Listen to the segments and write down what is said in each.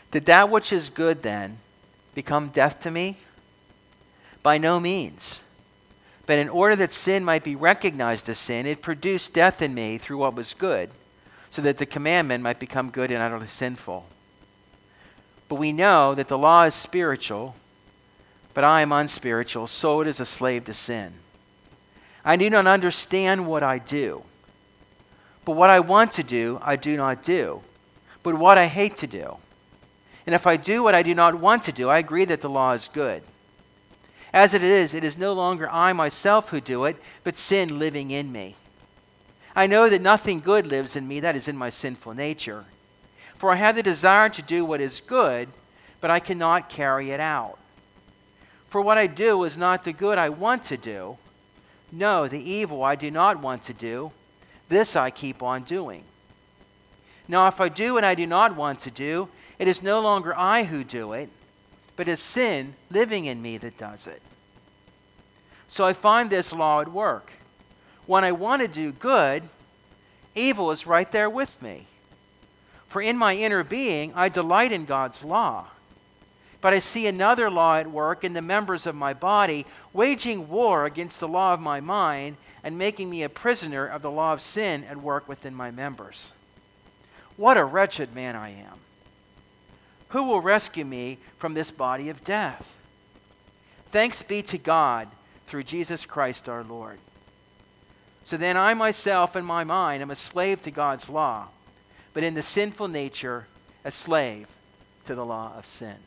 Did that which is good then become death to me? By no means. But in order that sin might be recognized as sin, it produced death in me through what was good, so that the commandment might become good and utterly sinful. But we know that the law is spiritual, but I am unspiritual, sold as a slave to sin. I do not understand what I do. But what I want to do, I do not do. But what I hate to do. And if I do what I do not want to do, I agree that the law is good. As it is no longer I myself who do it, but sin living in me. I know that nothing good lives in me, that is in my sinful nature. For I have the desire to do what is good, but I cannot carry it out. For what I do is not the good I want to do. No, the evil I do not want to do, this I keep on doing. Now if I do what I do not want to do, it is no longer I who do it, but it's sin living in me that does it. So I find this law at work. When I want to do good, evil is right there with me. For in my inner being, I delight in God's law. But I see another law at work in the members of my body, waging war against the law of my mind and making me a prisoner of the law of sin at work within my members. What a wretched man I am. Who will rescue me from this body of death? Thanks be to God through Jesus Christ our Lord. So then I myself in my mind am a slave to God's law, but in the sinful nature a slave to the law of sin.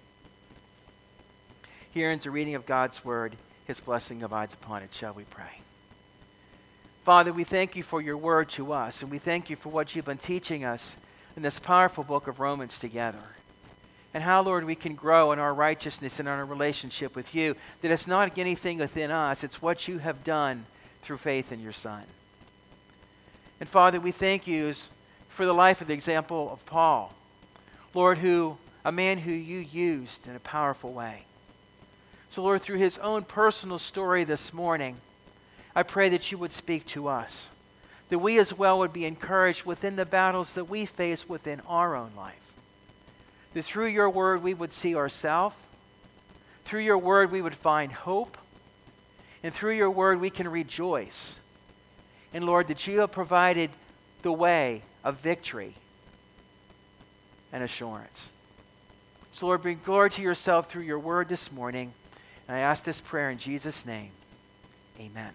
Here ends the reading of God's word. His blessing abides upon it. Shall we pray? Father, we thank you for your word to us, and we thank you for what you've been teaching us in this powerful book of Romans together. And how, Lord, we can grow in our righteousness and in our relationship with you, that it's not anything within us, it's what you have done through faith in your Son. And Father, we thank you for the life of the example of Paul, Lord, a man who you used in a powerful way. So, Lord, through his own personal story this morning, I pray that you would speak to us, that we as well would be encouraged within the battles that we face within our own life. That through your word we would see ourselves, through your word we would find hope, and through your word we can rejoice. And Lord, that you have provided the way of victory and assurance. So Lord, bring glory to yourself through your word this morning. And I ask this prayer in Jesus' name. Amen.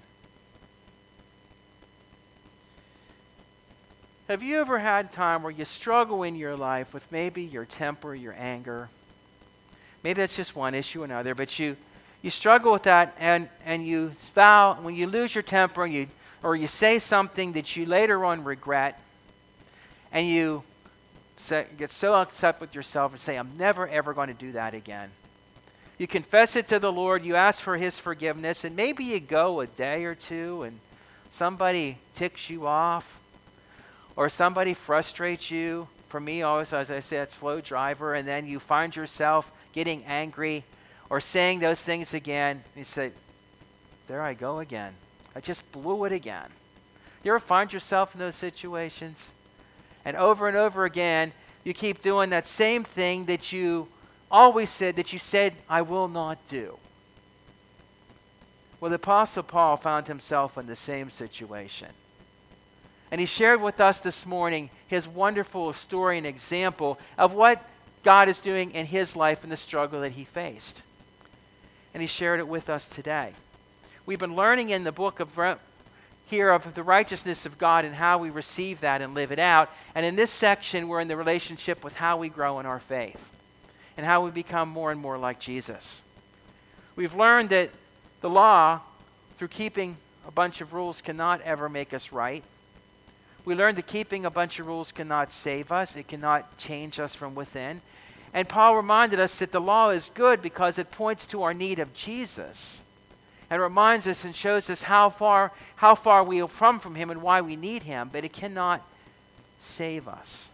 Have you ever had a time where you struggle in your life with maybe your temper, your anger? Maybe that's just one issue or another, but you struggle with that and you vow, when you lose your temper or you say something that you later on regret, and you get so upset with yourself and say, I'm never ever going to do that again. You confess it to the Lord, you ask for his forgiveness, and maybe you go a day or two and somebody ticks you off, or somebody frustrates you. For me, always, as I said, slow driver, and then you find yourself getting angry or saying those things again. And you say, there I go again. I just blew it again. You ever find yourself in those situations? And over again, you keep doing that same thing that you always said, I will not do. Well, the Apostle Paul found himself in the same situation. And he shared with us this morning his wonderful story and example of what God is doing in his life and the struggle that he faced. And he shared it with us today. We've been learning in the book of here of the righteousness of God and how we receive that and live it out. And in this section, we're in the relationship with how we grow in our faith and how we become more and more like Jesus. We've learned that the law, through keeping a bunch of rules, cannot ever make us right. We learned that keeping a bunch of rules cannot save us. It cannot change us from within. And Paul reminded us that the law is good because it points to our need of Jesus. And reminds us and shows us how far we have come from him and why we need him. But it cannot save us.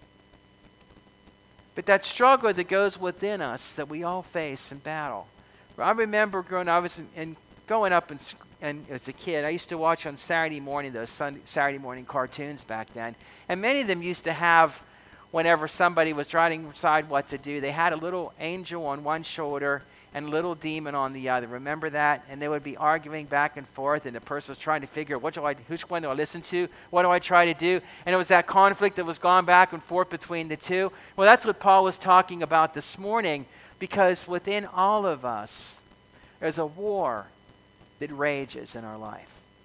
But that struggle that goes within us that we all face and battle. I remember growing up and as a kid, I used to watch on Saturday morning those Saturday morning cartoons back then, and many of them used to have whenever somebody was trying to decide what to do, they had a little angel on one shoulder and a little demon on the other. Remember that? And they would be arguing back and forth, and the person was trying to figure out, which one do I listen to? What do I try to do? And it was that conflict that was going back and forth between the two. Well, that's what Paul was talking about this morning, because within all of us, there's a war that rages in our life.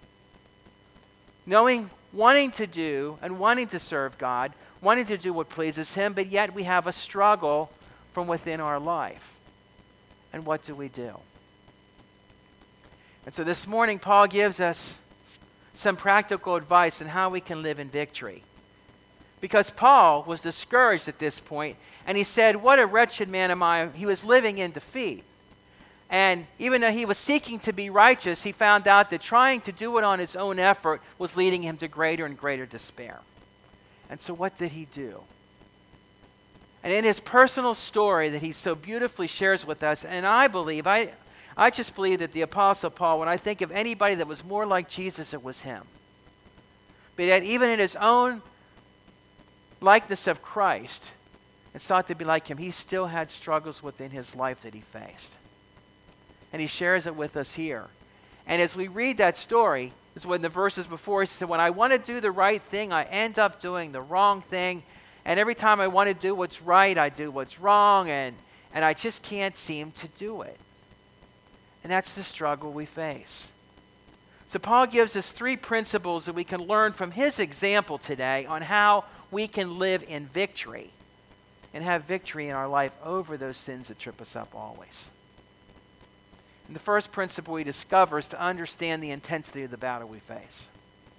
Wanting to do and wanting to serve God, wanting to do what pleases Him, but yet we have a struggle from within our life. And what do we do? And so this morning, Paul gives us some practical advice on how we can live in victory. Because Paul was discouraged at this point, and he said, "What a wretched man am I." He was living in defeat. And even though he was seeking to be righteous, he found out that trying to do it on his own effort was leading him to greater and greater despair. And so what did he do? And in his personal story that he so beautifully shares with us, and I just believe that the Apostle Paul, when I think of anybody that was more like Jesus, it was him. But yet even in his own likeness of Christ, and sought to be like him, he still had struggles within his life that he faced. And he shares it with us here. And as we read that story, is when the verses before, he said, when I want to do the right thing, I end up doing the wrong thing. And every time I want to do what's right, I do what's wrong. And I just can't seem to do it. And that's the struggle we face. So Paul gives us 3 principles that we can learn from his example today on how we can live in victory and have victory in our life over those sins that trip us up always. And the first principle we discover is to understand the intensity of the battle we face.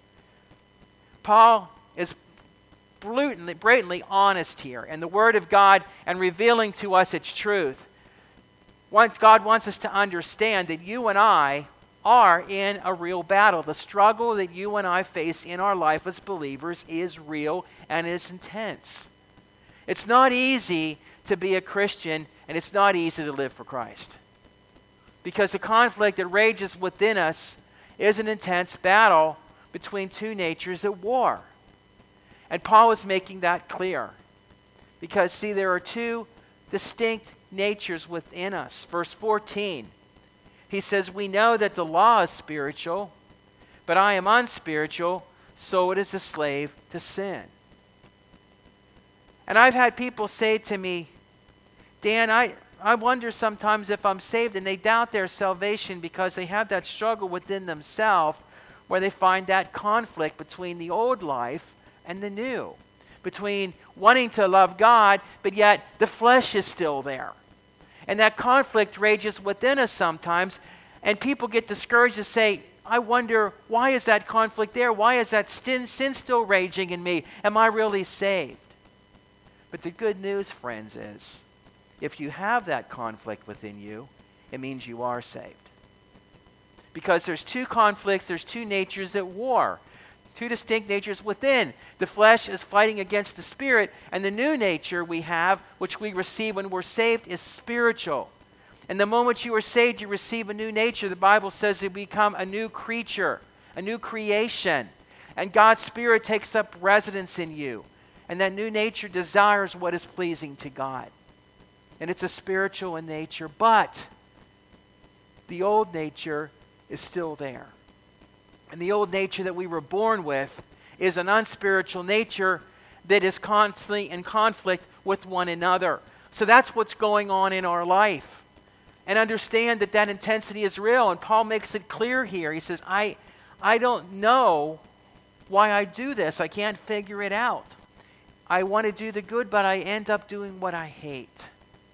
Paul is blatantly honest here in the Word of God and revealing to us its truth. God wants us to understand that you and I are in a real battle. The struggle that you and I face in our life as believers is real and is intense. It's not easy to be a Christian, and it's not easy to live for Christ. Because the conflict that rages within us is an intense battle between 2 natures at war. And Paul is making that clear. Because, see, there are 2 distinct natures within us. Verse 14, he says, we know that the law is spiritual, but I am unspiritual, so it is a slave to sin. And I've had people say to me, Dan, I wonder sometimes if I'm saved, and they doubt their salvation because they have that struggle within themselves where they find that conflict between the old life and the new, between wanting to love God, but yet the flesh is still there. And that conflict rages within us sometimes, and people get discouraged and say, I wonder, why is that conflict there? Why is that sin still raging in me? Am I really saved? But the good news, friends, is if you have that conflict within you, it means you are saved. Because there's 2 conflicts, there's 2 natures at war. 2 distinct natures within. The flesh is fighting against the spirit, and the new nature we have, which we receive when we're saved, is spiritual. And the moment you are saved, you receive a new nature. The Bible says you become a new creature, a new creation. And God's Spirit takes up residence in you. And that new nature desires what is pleasing to God. And it's a spiritual in nature, but the old nature is still there. And the old nature that we were born with is an unspiritual nature that is constantly in conflict with one another. So that's what's going on in our life. And understand that that intensity is real. And Paul makes it clear here. He says, I don't know why I do this. I can't figure it out. I want to do the good, but I end up doing what I hate.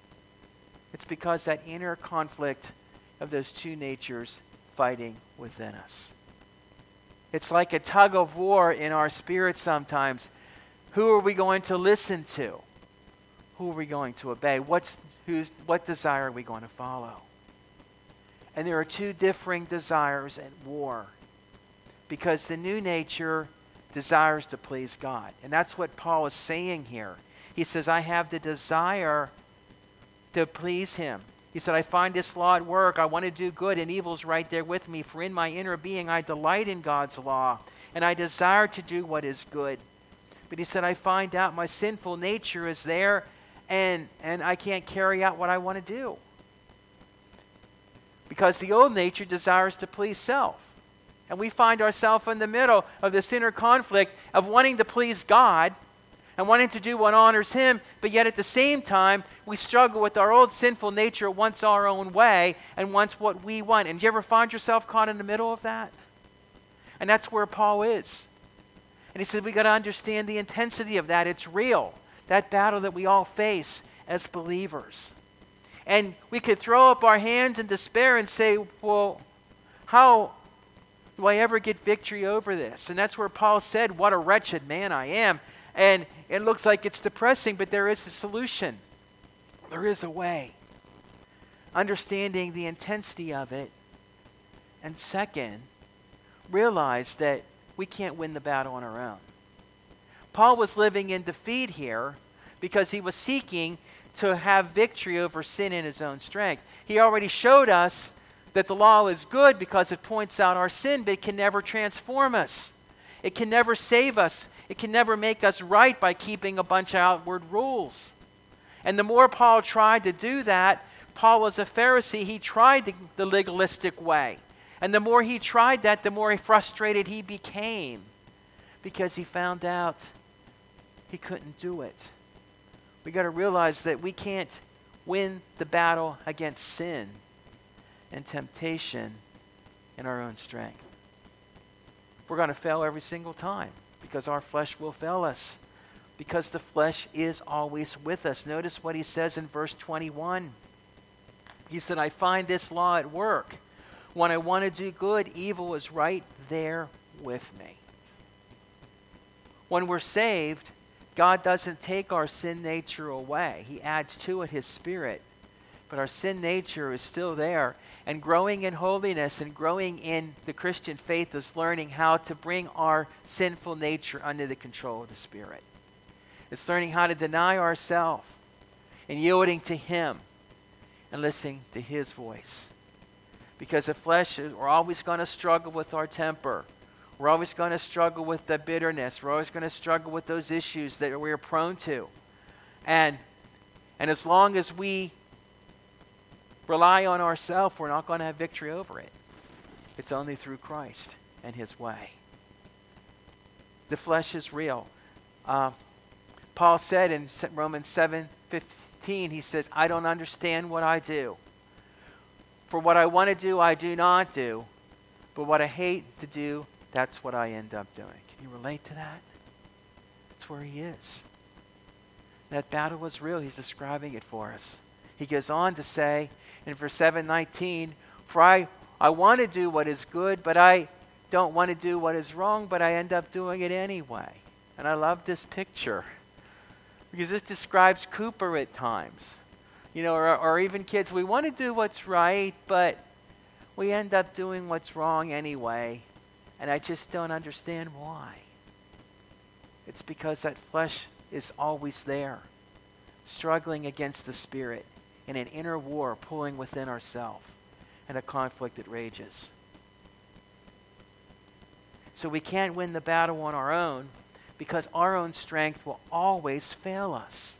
It's because that inner conflict of those 2 natures fighting within us. It's like a tug of war in our spirit sometimes. Who are we going to listen to? Who are we going to obey? What desire are we going to follow? And there are 2 differing desires at war. Because the new nature desires to please God. And that's what Paul is saying here. He says, I have the desire to please Him. He said, I find this law at work. I want to do good, and evil's right there with me. For in my inner being I delight in God's law, and I desire to do what is good. But he said, I find out my sinful nature is there, and I can't carry out what I want to do. Because the old nature desires to please self. And we find ourselves in the middle of this inner conflict of wanting to please God and wanting to do what honors Him, but yet at the same time, we struggle with our old sinful nature, wants our own way and wants what we want. And do you ever find yourself caught in the middle of that? And that's where Paul is. And he said, we got to understand the intensity of that. It's real. That battle that we all face as believers. And we could throw up our hands in despair and say, well, how do I ever get victory over this? And that's where Paul said, what a wretched man I am. And it looks like it's depressing, but there is a solution. There is a way. Understanding the intensity of it. And second, realize that we can't win the battle on our own. Paul was living in defeat here because he was seeking to have victory over sin in his own strength. He already showed us that the law is good because it points out our sin, but it can never transform us. It can never save us. It can never make us right by keeping a bunch of outward rules. And the more Paul tried to do that, Paul was a Pharisee. He tried the legalistic way. And the more he tried that, the more frustrated he became because he found out he couldn't do it. We got to realize that we can't win the battle against sin and temptation in our own strength. We're going to fail every single time because our flesh will fail us, because the flesh is always with us. Notice what he says in verse 21. He said, I find this law at work. When I want to do good, evil is right there with me. When we're saved, God doesn't take our sin nature away. He adds to it His Spirit. But our sin nature is still there. And growing in holiness and growing in the Christian faith is learning how to bring our sinful nature under the control of the Spirit. It's learning how to deny ourselves and yielding to Him and listening to His voice. Because the flesh, we're always going to struggle with our temper. We're always going to struggle with the bitterness. We're always going to struggle with those issues that we are prone to. And as long as we rely on ourselves, we're not going to have victory over it. It's only through Christ and His way. The flesh is real. Paul said in Romans 7:15, he says, I don't understand what I do. For what I want to do, I do not do. But what I hate to do, that's what I end up doing. Can you relate to that? That's where he is. That battle was real. He's describing it for us. He goes on to say in verse 7:19, for I want to do what is good, but I don't want to do what is wrong, but I end up doing it anyway. And I love this picture because this describes Cooper at times. You know, or even kids, we want to do what's right, but we end up doing what's wrong anyway, and I just don't understand why. It's because that flesh is always there, struggling against the Spirit in an inner war pulling within ourselves and a conflict that rages. So we can't win the battle on our own because our own strength will always fail us.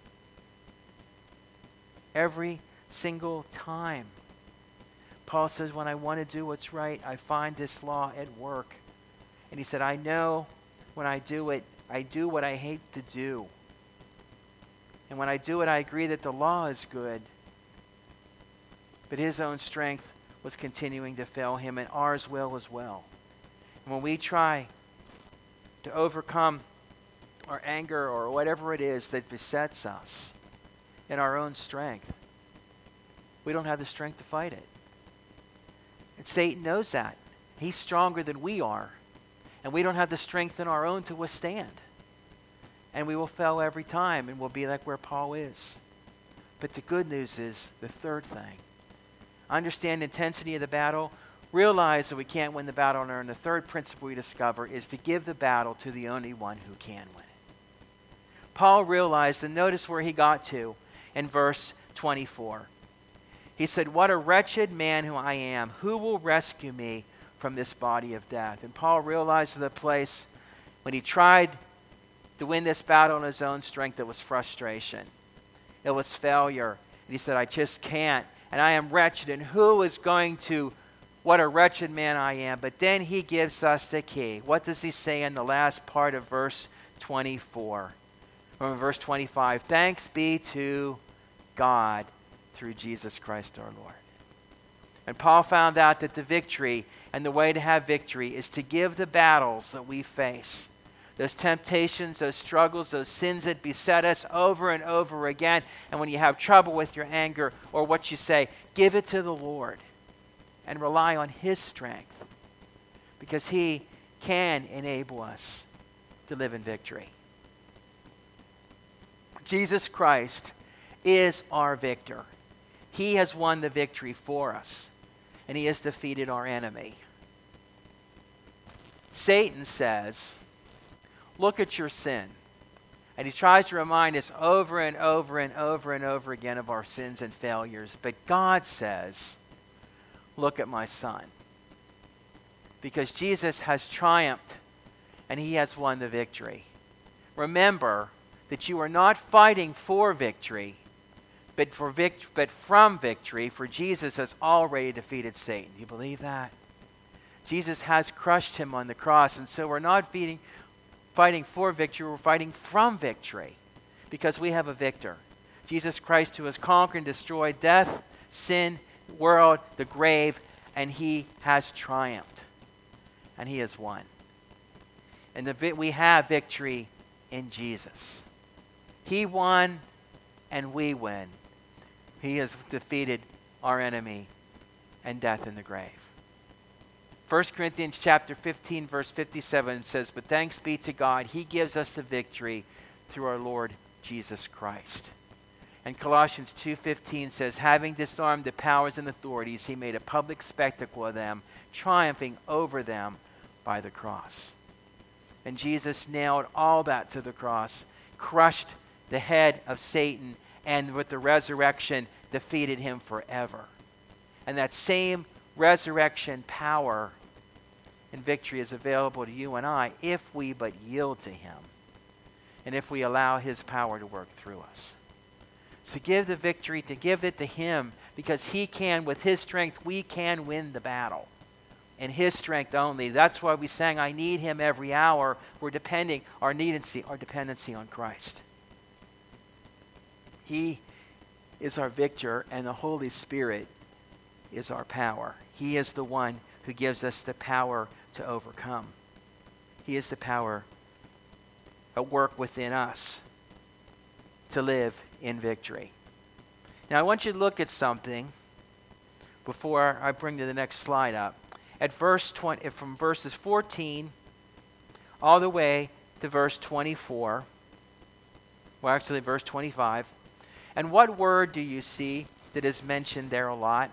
Every single time. Paul says, when I want to do what's right, I find this law at work. And he said, I know when I do it, I do what I hate to do. And when I do it, I agree that the law is good. But his own strength was continuing to fail him, and ours will as well. And when we try to overcome our anger or whatever it is that besets us in our own strength, we don't have the strength to fight it. And Satan knows that. He's stronger than we are. And we don't have the strength in our own to withstand. And we will fail every time, and we'll be like where Paul is. But the good news is the third thing. Understand the intensity of the battle. Realize that we can't win the battle on our own. The third principle we discover is to give the battle to the only one who can win it. Paul realized, and notice where he got to in verse 24. He said, what a wretched man who I am. Who will rescue me from this body of death? And Paul realized the place when he tried to win this battle in his own strength, it was frustration. It was failure. And he said, I just can't. And I am wretched. And who is going to, what a wretched man I am. But then he gives us the key. What does he say in the last part of verse 24? From verse 25, thanks be to God through Jesus Christ our Lord. And Paul found out that the victory and the way to have victory is to give the battles that we face, those temptations, those struggles, those sins that beset us over and over again. And when you have trouble with your anger or what you say, give it to the Lord and rely on his strength, because he can enable us to live in victory. Jesus Christ is our victor. He has won the victory for us, and he has defeated our enemy. Satan says, look at your sin. And he tries to remind us over and over and over and over again of our sins and failures. But God says, look at my son. Because Jesus has triumphed and he has won the victory. Remember that you are not fighting for victory, but from victory, for Jesus has already defeated Satan. Do you believe that? Jesus has crushed him on the cross, and so we're not fighting for victory, we're fighting from victory, because we have a victor. Jesus Christ, who has conquered and destroyed death, sin, the world, the grave, and he has triumphed, and he has won. And we have victory in Jesus. He won, and we win. He has defeated our enemy and death in the grave. 1 Corinthians chapter 15, verse 57 says, but thanks be to God, he gives us the victory through our Lord Jesus Christ. And Colossians 2:15 says, having disarmed the powers and authorities, he made a public spectacle of them, triumphing over them by the cross. And Jesus nailed all that to the cross, crushed the head of Satan, and with the resurrection defeated him forever. And that same resurrection power and victory is available to you and I if we but yield to him and if we allow his power to work through us. So give the victory, to give it to him, because he can, with his strength, we can win the battle. In his strength only. That's why we sang, I need him every hour. We're depending our dependency on Christ. He is our victor, and the Holy Spirit is our power. He is the one who gives us the power to overcome. He is the power at work within us to live in victory. Now I want you to look at something before I bring the next slide up. At verse 20, from verses 14 all the way to verse 24, well actually verse 25, and what word do you see that is mentioned there a lot?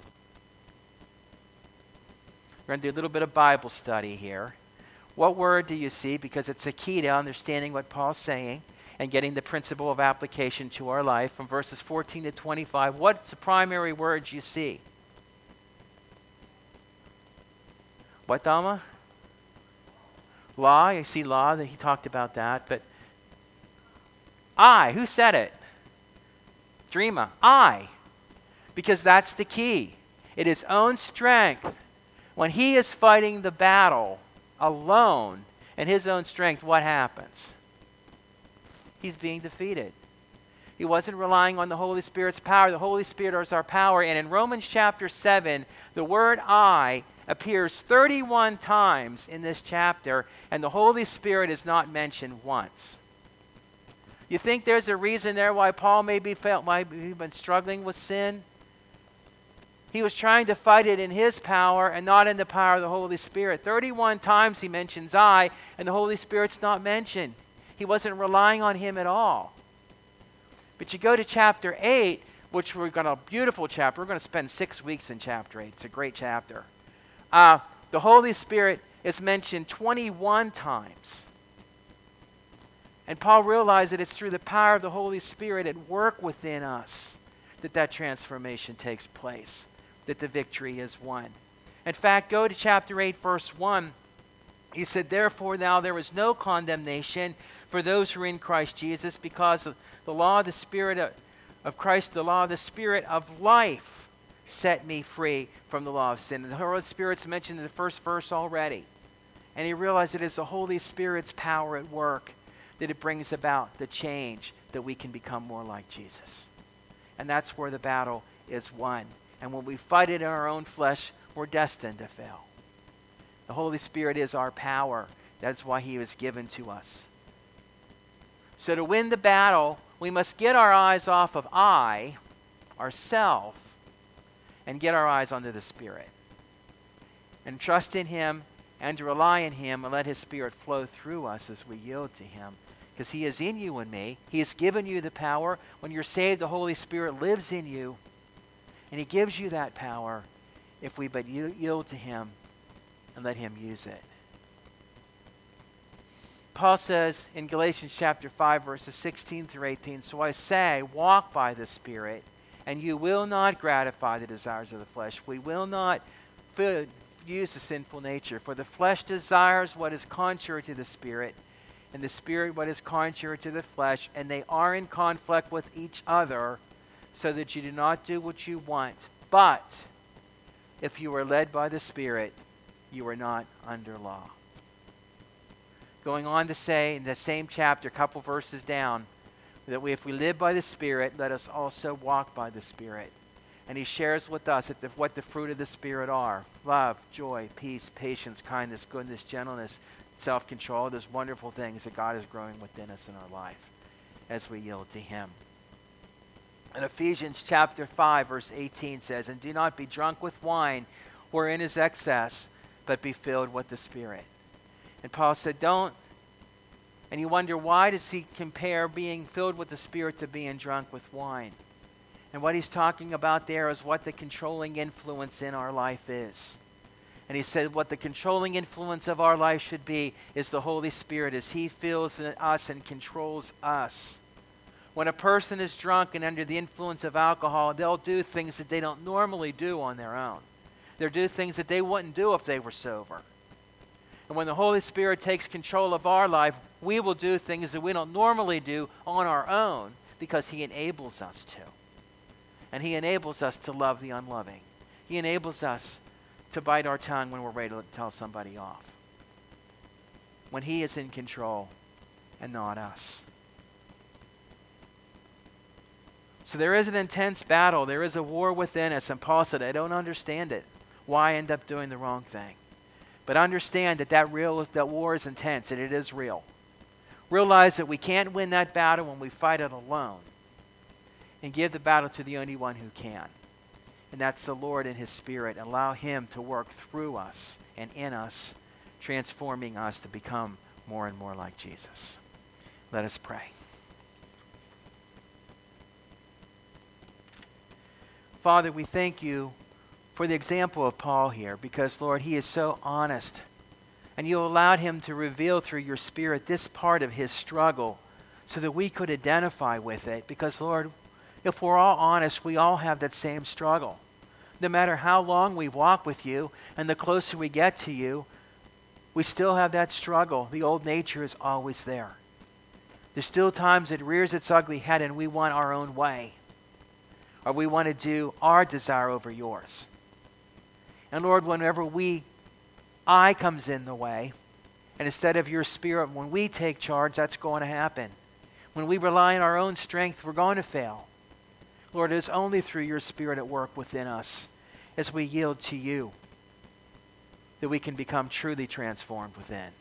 We're going to do a little bit of Bible study here. What word do you see? Because it's a key to understanding what Paul's saying and getting the principle of application to our life. From verses 14 to 25, what's the primary word you see? What, Dama? Law. You see law, that he talked about that. But I, who said it? Dreama. I. Because that's the key. It is own strength. When he is fighting the battle alone in his own strength, what happens? He's being defeated. He wasn't relying on the Holy Spirit's power. The Holy Spirit is our power. And in Romans chapter 7, the word I appears 31 times in this chapter, and the Holy Spirit is not mentioned once. You think there's a reason there why Paul might be been struggling with sin? He was trying to fight it in his power and not in the power of the Holy Spirit. 31 times he mentions I, and the Holy Spirit's not mentioned. He wasn't relying on him at all. But you go to chapter 8, which beautiful chapter. We're going to spend 6 weeks in chapter 8. It's a great chapter. The Holy Spirit is mentioned 21 times. And Paul realized that it's through the power of the Holy Spirit at work within us that transformation takes place, that the victory is won. In fact, go to chapter 8, verse 1. He said, therefore now there is no condemnation for those who are in Christ Jesus, because the law of the Spirit of Christ, the law of the Spirit of life, set me free from the law of sin. And the Holy Spirit's mentioned in the first verse already. And he realized it is the Holy Spirit's power at work that it brings about the change that we can become more like Jesus. And that's where the battle is won. And when we fight it in our own flesh, we're destined to fail. The Holy Spirit is our power. That's why he was given to us. So to win the battle, we must get our eyes off of ourself, and get our eyes onto the Spirit. And trust in him and to rely on him and let his Spirit flow through us as we yield to him. Because he is in you and me. He has given you the power. When you're saved, the Holy Spirit lives in you. And he gives you that power if we but yield to him and let him use it. Paul says in Galatians chapter 5, verses 16 through 18, so I say, walk by the Spirit, and you will not gratify the desires of the flesh. We will not use the sinful nature. For the flesh desires what is contrary to the Spirit, and the Spirit what is contrary to the flesh, and they are in conflict with each other, so that you do not do what you want. But if you are led by the Spirit, you are not under law. Going on to say in the same chapter, a couple verses down, that if we live by the Spirit, let us also walk by the Spirit. And he shares with us what the fruit of the Spirit are. Love, joy, peace, patience, kindness, goodness, gentleness, self-control. Those wonderful things that God is growing within us in our life as we yield to him. And Ephesians chapter 5, verse 18 says, and do not be drunk with wine wherein is excess, but be filled with the Spirit. And Paul said, don't. And you wonder, why does he compare being filled with the Spirit to being drunk with wine? And what he's talking about there is what the controlling influence in our life is. And he said what the controlling influence of our life should be is the Holy Spirit as he fills us and controls us. When a person is drunk and under the influence of alcohol, they'll do things that they don't normally do on their own. They'll do things that they wouldn't do if they were sober. And when the Holy Spirit takes control of our life, we will do things that we don't normally do on our own because he enables us to. And he enables us to love the unloving. He enables us to bite our tongue when we're ready to tell somebody off. When he is in control and not us. So there is an intense battle. There is a war within us. And Paul said, I don't understand it. Why end up doing the wrong thing? But understand that war is intense and it is real. Realize that we can't win that battle when we fight it alone. And give the battle to the only one who can. And that's the Lord and his Spirit. Allow him to work through us and in us, transforming us to become more and more like Jesus. Let us pray. Father, we thank you for the example of Paul here, because, Lord, he is so honest. And you allowed him to reveal through your Spirit this part of his struggle so that we could identify with it. Because, Lord, if we're all honest, we all have that same struggle. No matter how long we walk with you and the closer we get to you, we still have that struggle. The old nature is always there. There's still times it rears its ugly head and we want our own way. Or we want to do our desire over yours. And Lord, whenever I comes in the way, and instead of your Spirit, when we take charge, that's going to happen. When we rely on our own strength, we're going to fail. Lord, it is only through your Spirit at work within us as we yield to you that we can become truly transformed within.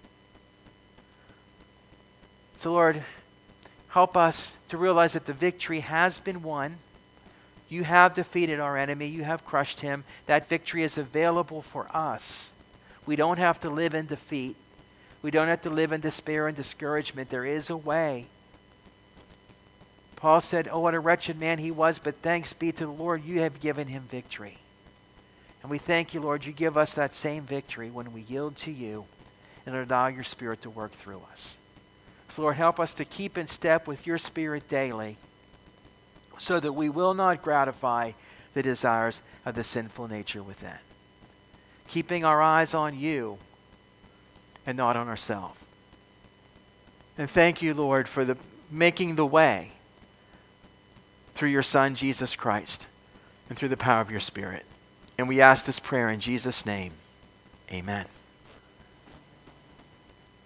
So Lord, help us to realize that the victory has been won. You have defeated our enemy. You have crushed him. That victory is available for us. We don't have to live in defeat. We don't have to live in despair and discouragement. There is a way. Paul said, oh, what a wretched man he was, but thanks be to the Lord, you have given him victory. And we thank you, Lord, you give us that same victory when we yield to you and allow your Spirit to work through us. So, Lord, help us to keep in step with your Spirit daily so that we will not gratify the desires of the sinful nature within. Keeping our eyes on you and not on ourselves. And thank you, Lord, for making the way through your Son, Jesus Christ, and through the power of your Spirit. And we ask this prayer in Jesus' name. Amen.